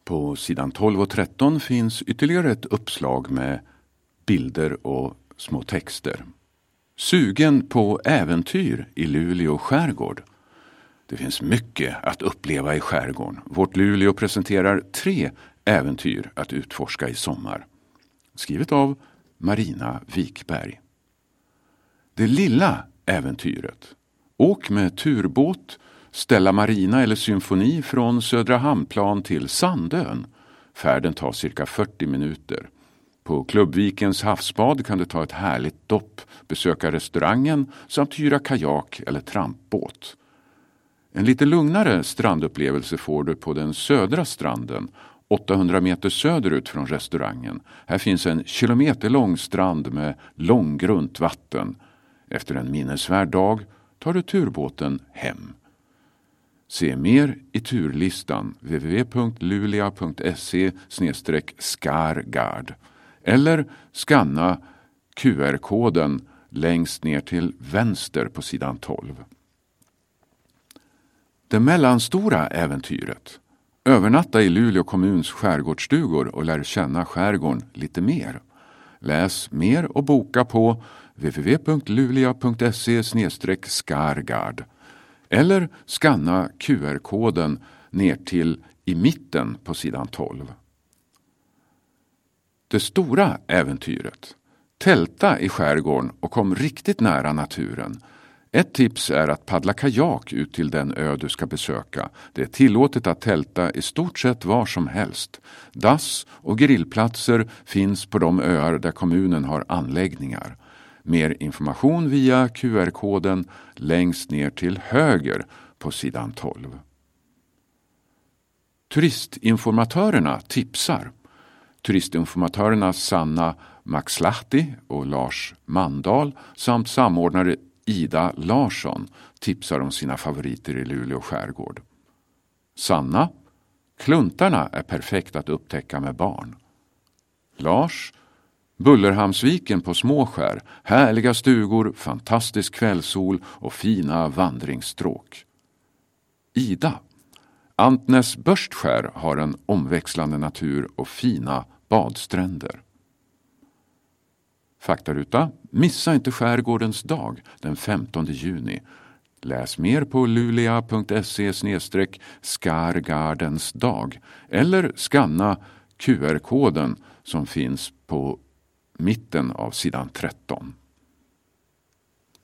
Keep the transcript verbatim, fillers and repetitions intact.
På sidan tolv och tretton finns ytterligare ett uppslag med bilder och små texter. Sugen på äventyr i Luleå skärgård. Det finns mycket att uppleva i skärgården. Vårt Luleå presenterar tre äventyr att utforska i sommar. Skrivet av Marina Wikberg. Det lilla äventyret. Åk med turbåt, Stella Marina eller symfoni från Södra Hamnplan till Sandön. Färden tar cirka fyrtio minuter. På Klubbvikens havsbad kan du ta ett härligt dopp, besöka restaurangen samt hyra kajak eller trampbåt. En lite lugnare strandupplevelse får du på den södra stranden, åttahundra meter söderut från restaurangen. Här finns en kilometerlång strand med långgrunt vatten. Efter en minnesvärd dag tar du turbåten hem. Se mer i turlistan w w w punkt luleå punkt se slash skargard eller skanna Q R-koden längst ner till vänster på sidan tolv. Det mellanstora äventyret. Övernatta i Luleå kommuns skärgårdsstugor och lär känna skärgården lite mer. Läs mer och boka på w w w punkt luleå punkt se slash skargard eller skanna Q R-koden ner till i mitten på sidan tolv. Det stora äventyret. Tälta i skärgården och kom riktigt nära naturen. Ett tips är att paddla kajak ut till den ö du ska besöka. Det är tillåtet att tälta i stort sett var som helst. Dass och grillplatser finns på de öar där kommunen har anläggningar. Mer information via Q R-koden längst ner till höger på sidan tolv. Turistinformatörerna tipsar. Turistinformatörerna Sanna Maxlahti och Lars Mandal samt samordnare Ida Larsson tipsar om sina favoriter i Luleå skärgård. Sanna, kluntarna är perfekt att upptäcka med barn. Lars, Bullerhamnsviken på Småskär, härliga stugor, fantastisk kvällssol och fina vandringsstråk. Ida, Antnäs Börstskär har en omväxlande natur och fina badstränder. Faktaruta, missa inte skärgårdens dag den femtonde juni. Läs mer på luleå punkt se slash skargardens dag eller skanna Q R-koden som finns på mitten av sidan tretton.